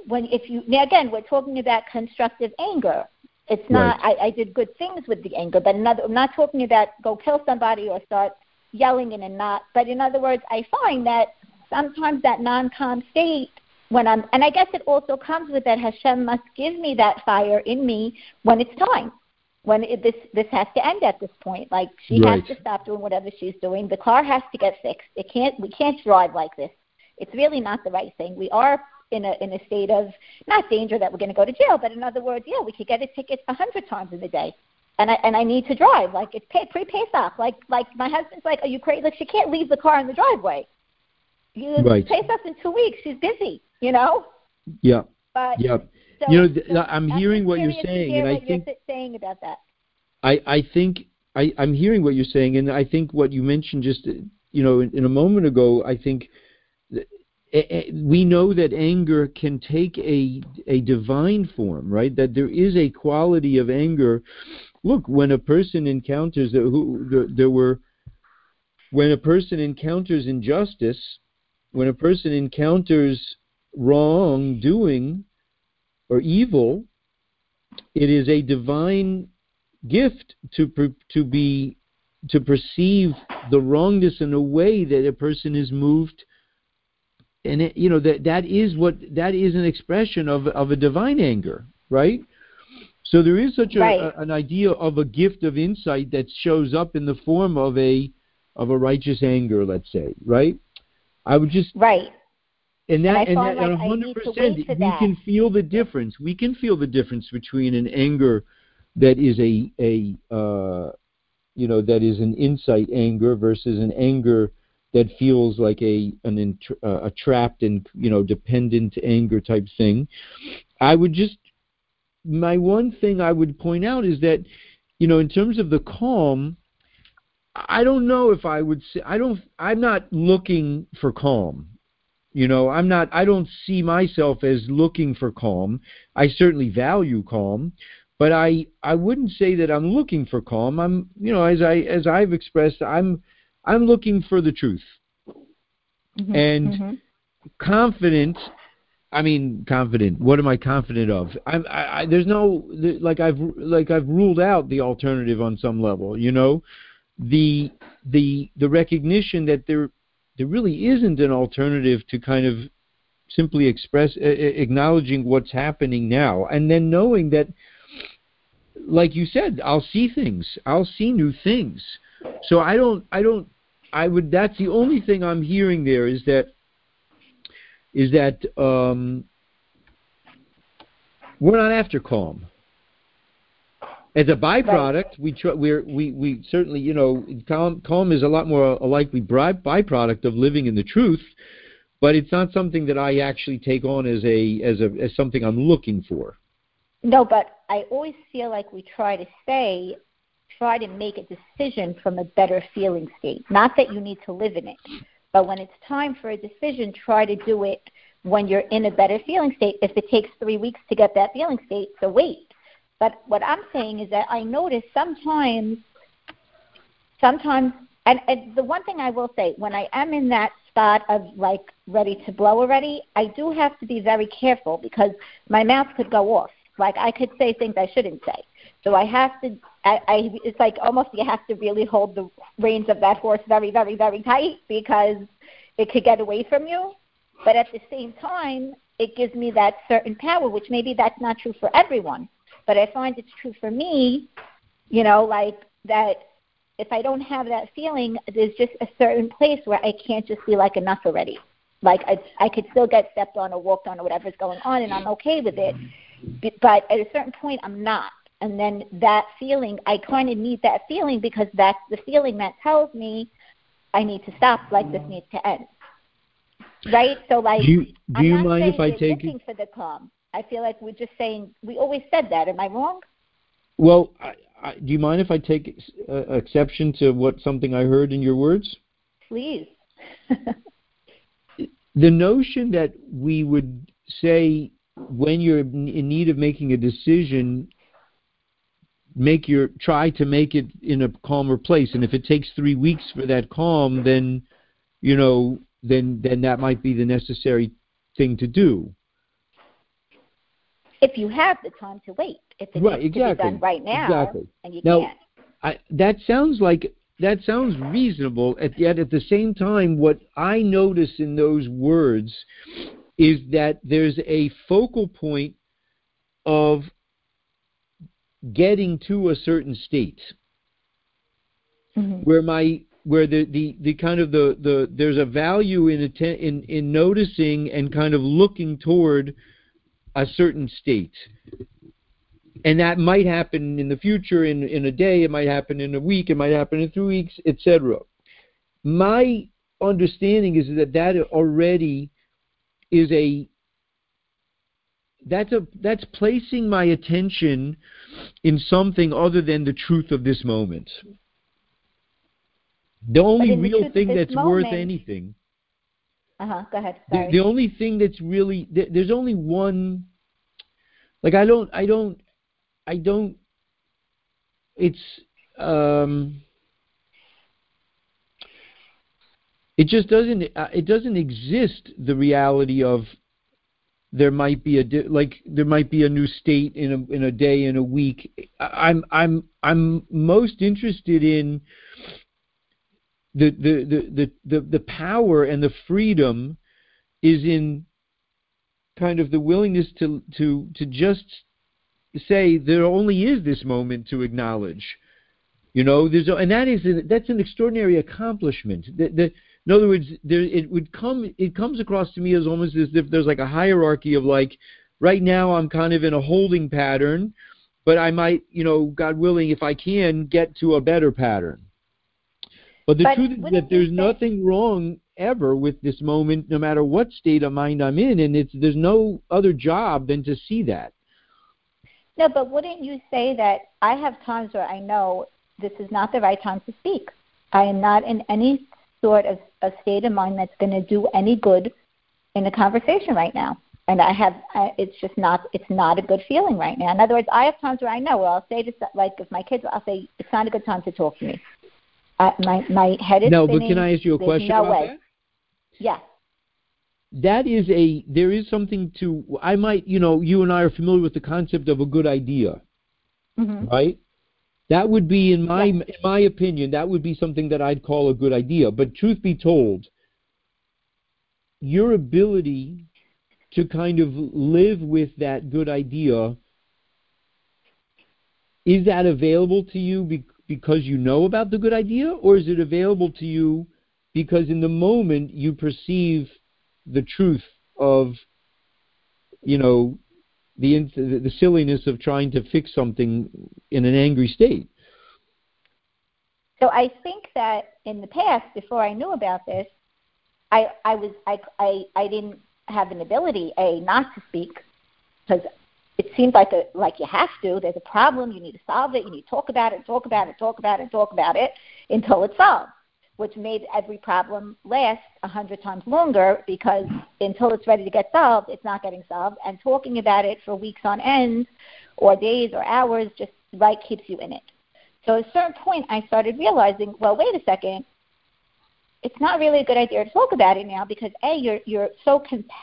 again, we're talking about constructive anger. It's not, right. I did good things with the anger, but I'm not talking about go kill somebody or start yelling but in other words, I find that sometimes that non-calm state, and I guess it also comes with that Hashem must give me that fire in me when it's time. When this has to end at this point, like she right. has to stop doing whatever she's doing. The car has to get fixed. We can't drive like this. It's really not the right thing. We are in a state of not danger that we're going to go to jail, but in other words, we could get a ticket 100 times in a day, and I need to drive. Like it's pre-Pesach. Like my husband's like, are you crazy? Like she can't leave the car in the driveway. Right. Pesach in 2 weeks. She's busy. Yeah. But. Yeah. So I'm hearing what you're saying, and I think you're saying about that. I think I'm hearing what you're saying, and I think what you mentioned just in a moment ago. I think we know that anger can take a divine form, right? That there is a quality of anger. Look, when a person encounters when a person encounters injustice, when a person encounters wrongdoing or evil, it is a divine gift to perceive the wrongness in a way that a person is moved, and that is an expression of a divine anger, right? So there is such an idea of a gift of insight that shows up in the form of a righteous anger, let's say, right? I would just right. And that, and like 100%, we can feel the difference. We can feel the difference between an anger that is that is an insight anger versus an anger that feels like a trapped and dependent anger type thing. My one thing I would point out is that in terms of the calm, I don't know if I would say I'm not looking for calm. I don't see myself as looking for calm. I certainly value calm, but I wouldn't say that I'm looking for calm. I'm, as I've expressed, I'm looking for the truth, and confident I mean, confident. What am I confident of? There's no I've ruled out the alternative on some level. You know, the recognition that there really isn't an alternative to kind of simply acknowledging what's happening now, and then knowing that, like you said, I'll see things. I'll see new things. So that's the only thing I'm hearing there is that we're not after calm. As a byproduct, we certainly, you know, calm is a lot more a likely byproduct of living in the truth, but it's not something that I actually take on as something I'm looking for. No, but I always feel like we try to make a decision from a better feeling state. Not that you need to live in it, but when it's time for a decision, try to do it when you're in a better feeling state. If it takes 3 weeks to get that feeling state, so wait. But what I'm saying is that I notice sometimes, and the one thing I will say, when I am in that spot of like ready to blow already, I do have to be very careful because my mouth could go off. Like I could say things I shouldn't say. So I have to, it's like almost you have to really hold the reins of that horse very, very, very tight because it could get away from you. But at the same time, it gives me that certain power, which maybe that's not true for everyone. But I find it's true for me, you know, like that if I don't have that feeling, there's just a certain place where I can't just be like enough already. Like I could still get stepped on or walked on or whatever's going on, and I'm okay with it. But at a certain point, I'm not. And then that feeling, I kind of need that feeling because that's the feeling that tells me I need to stop, like this needs to end. Right? So, like, do you I'm not mind saying if I we're take looking for the calm. I feel like we're just saying, we always said that. Am I wrong? Well, do you mind if I take exception to something I heard in your words? Please. The notion that we would say when you're in need of making a decision, try to make it in a calmer place, and if it takes 3 weeks for that calm, then you know, then that might be the necessary thing to do. If you have the time to wait, if it needs to be done right now, and you can't. That sounds reasonable. Yet at the same time, what I notice in those words is that there's a focal point of getting to a certain state, where the kind of there's a value in noticing and kind of looking toward a certain state. And that might happen in the future, in a day, it might happen in a week, it might happen in 3 weeks, etc. My understanding is that already is that's placing my attention in something other than the truth of this moment. The only real thing that's worth anything. Go ahead. Sorry. The only thing that's really there's only one. Like I don't. It's it just doesn't. It doesn't exist. The reality of there might be a new state in a day, in a week. I'm most interested in the power and the freedom is in kind of the willingness to just say there only is this moment to acknowledge, you know. That's an extraordinary accomplishment. In other words, it comes across to me as almost as if there's like a hierarchy of like, right now I'm kind of in a holding pattern, but I might, you know, God willing, if I can, get to a better pattern. But the truth is that there's nothing wrong ever with this moment, no matter what state of mind I'm in, and there's no other job than to see that. No, but wouldn't you say that I have times where I know this is not the right time to speak? I am not in any sort of a state of mind that's going to do any good in a conversation right now. And it's not a good feeling right now. In other words, I have times where I know, well, I'll say this, like if my kids, I'll say, it's not a good time to talk to me. My head is spinning. No, but can I ask you a question about that? Yeah. there is something to, I might, you and I are familiar with the concept of a good idea, right? That would be, in my opinion, that would be something that I'd call a good idea. But truth be told, your ability to kind of live with that good idea, is that available to you because you know about the good idea, or is it available to you because in the moment you perceive the truth of, the silliness of trying to fix something in an angry state? So I think that in the past, before I knew about this, I didn't have an ability not to speak, because it seems like you have to. There's a problem, you need to solve it, you need to talk about it, talk about it, talk about it, talk about it until it's solved, which made every problem last 100 times longer, because until it's ready to get solved, it's not getting solved, and talking about it for weeks on end or days or hours just keeps you in it. So at a certain point, I started realizing, well, wait a second, it's not really a good idea to talk about it now, because you're so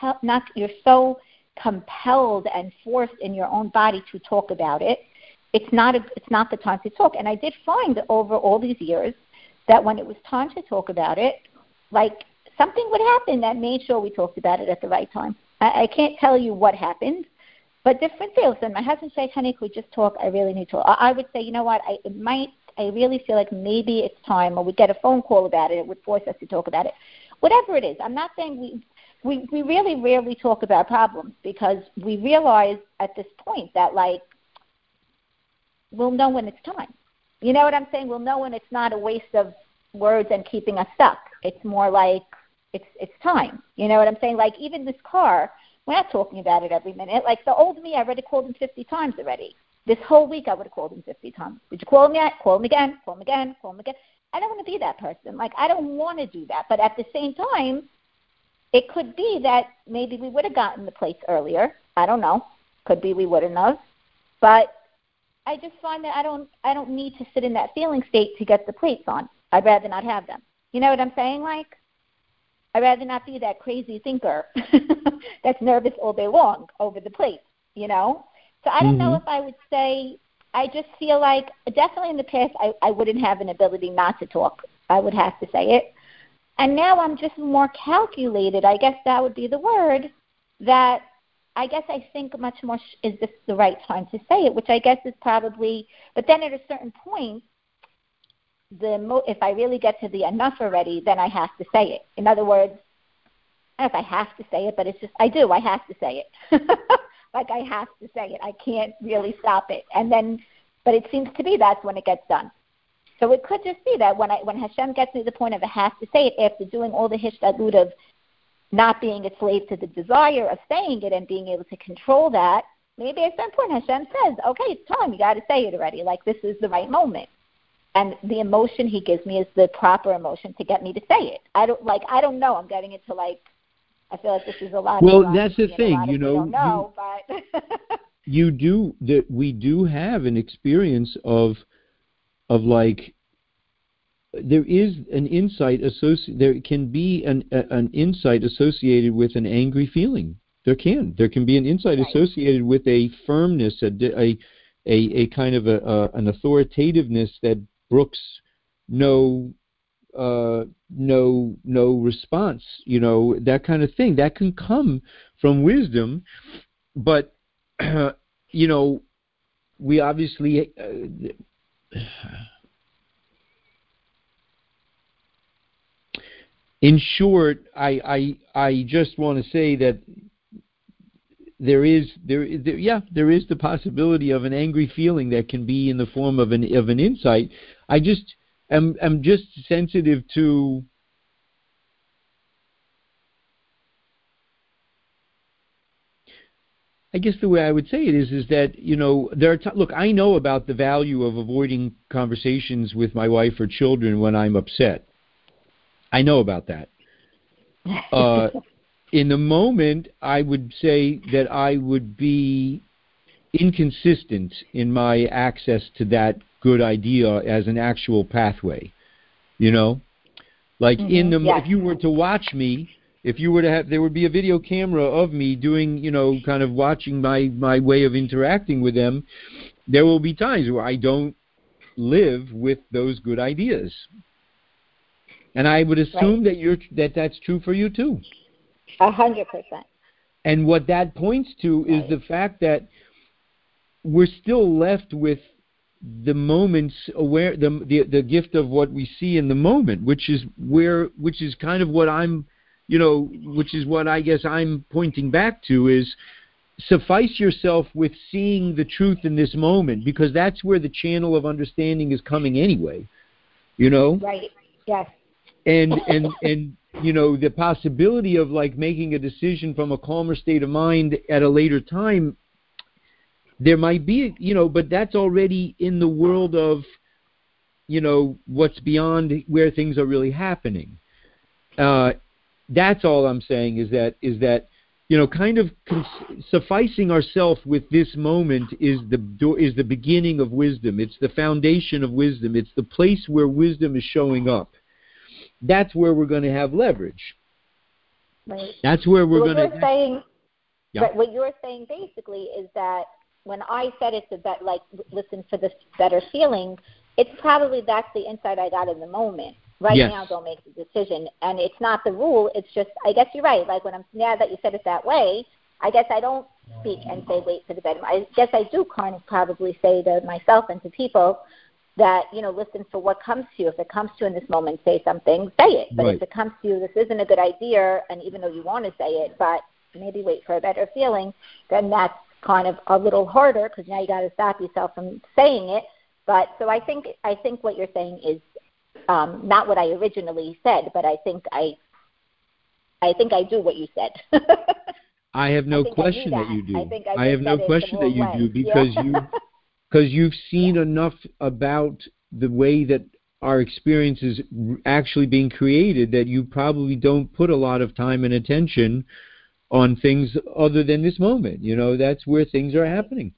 compelled and forced in your own body to talk about it. It's not the time to talk. And I did find over all these years that when it was time to talk about it, something would happen that made sure we talked about it at the right time. I can't tell you what happened, but different things. And my husband said, honey, could we just talk? I really need to talk. I would say, you know what, I really feel like maybe it's time, or we get a phone call about it. It would force us to talk about it. Whatever it is. I'm not saying we really rarely talk about problems, because we realize at this point that, we'll know when it's time. You know what I'm saying? We'll know when it's not a waste of words and keeping us stuck. It's more like it's time. You know what I'm saying? Even this car, we're not talking about it every minute. The old me, I already called him 50 times already. This whole week I would have called him 50 times. Did you call him yet? Call him again, call him again, call him again. I don't want to be that person. I don't want to do that. But at the same time, it could be that maybe we would have gotten the plates earlier. I don't know. Could be we wouldn't have. But I just find that I don't need to sit in that feeling state to get the plates on. I'd rather not have them. You know what I'm saying? I'd rather not be that crazy thinker that's nervous all day long over the plates, So I don't know if I would say, I just feel like definitely in the past I wouldn't have an ability not to talk. I would have to say it. And now I'm just more calculated, I guess that would be the word, that I guess I think much more, is this the right time to say it, which I guess is probably, but then at a certain point, if I really get to the enough already, then I have to say it. In other words, I don't know if I have to say it, but it's just, I have to say it. I have to say it. I can't really stop it. And then, but it seems to be that's when it gets done. So it could just be that when Hashem gets me to the point of I have to say it, after doing all the hishtadlut of not being a slave to the desire of saying it and being able to control that, maybe at some point Hashem says, okay, it's time. You got to say it already. This is the right moment. And the emotion he gives me is the proper emotion to get me to say it. I don't know. I'm getting into I feel like this is a lot. Well, that's the thing, we don't know, but we do have an experience of there is an insight there can be an insight associated with an angry feeling. There can be an insight associated with a firmness, a kind of an authoritativeness that brooks no response, that kind of thing. That can come from wisdom, but we obviously in short, I just want to say that there is the possibility of an angry feeling that can be in the form of an insight. I just am just sensitive to I guess the way I would say it is that, there are look, I know about the value of avoiding conversations with my wife or children when I'm upset. I know about that. In the moment, I would say that I would be inconsistent in my access to that good idea as an actual pathway. If you were to watch me, If you were to have, there would be a video camera of me doing, kind of watching my way of interacting with them. There will be times where I don't live with those good ideas. And I would assume that that's true for you too. 100%. And what that points to is the fact that we're still left with the moments aware, the gift of what we see in the moment, which is kind of what I'm, which is what I guess I'm pointing back to, is suffice yourself with seeing the truth in this moment, because that's where the channel of understanding is coming anyway, Right. Yes. And the possibility of like making a decision from a calmer state of mind at a later time, there might be, but that's already in the world of, what's beyond where things are really happening. That's all I'm saying is that kind of sufficing ourselves with this moment is the beginning of wisdom. It's the foundation of wisdom. It's the place where wisdom is showing up. That's where we're going to have leverage. Right. That's where we're going to. What you're saying basically is that when I said it's about listen for this better feeling, it's probably that's the insight I got in the moment. Right now, don't make the decision, and it's not the rule. It's just, I guess you're right. Like now that you said it that way, I guess I don't speak and say wait for the better. I guess I do kind of probably say to myself and to people that, listen for what comes to you. If it comes to you in this moment, say something, say it. But if it comes to you, this isn't a good idea, and even though you want to say it, but maybe wait for a better feeling, then that's kind of a little harder because now you got to stop yourself from saying it. But so I think what you're saying is not what I originally said, but I think I do what you said. I have no question that you do. I have no question that you do because you've seen enough about the way that our experience is actually being created that you probably don't put a lot of time and attention on things other than this moment. That's where things are happening.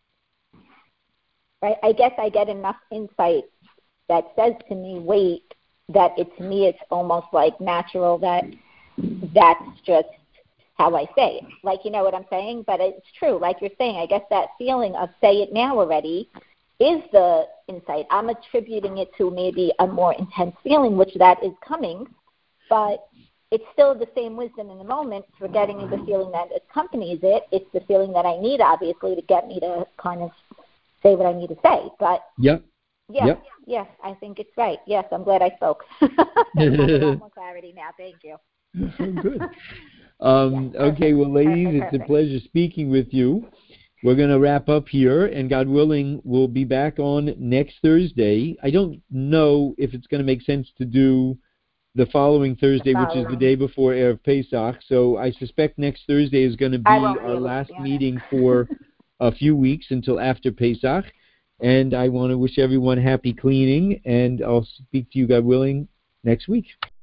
Right. I guess I get enough insight that says to me, wait, that to me it's almost like natural that that's just how I say it. Like, you know what I'm saying? But it's true. Like you're saying, I guess that feeling of say it now already is the insight. I'm attributing it to maybe a more intense feeling, which that is coming, but it's still the same wisdom in the moment, forgetting the feeling that accompanies it. It's the feeling that I need, obviously, to get me to kind of say what I need to say. But yes, I think it's right. Yes, I'm glad I spoke. I have a lot more clarity now. Thank you. Good. Okay, well, ladies, it's a pleasure speaking with you. We're going to wrap up here, and God willing, we'll be back on next Thursday. I don't know if it's going to make sense to do the following Thursday, which is the day before Erev Pesach. So I suspect next Thursday is going to be our last meeting for a few weeks until after Pesach. And I want to wish everyone happy cleaning, and I'll speak to you, God willing, next week.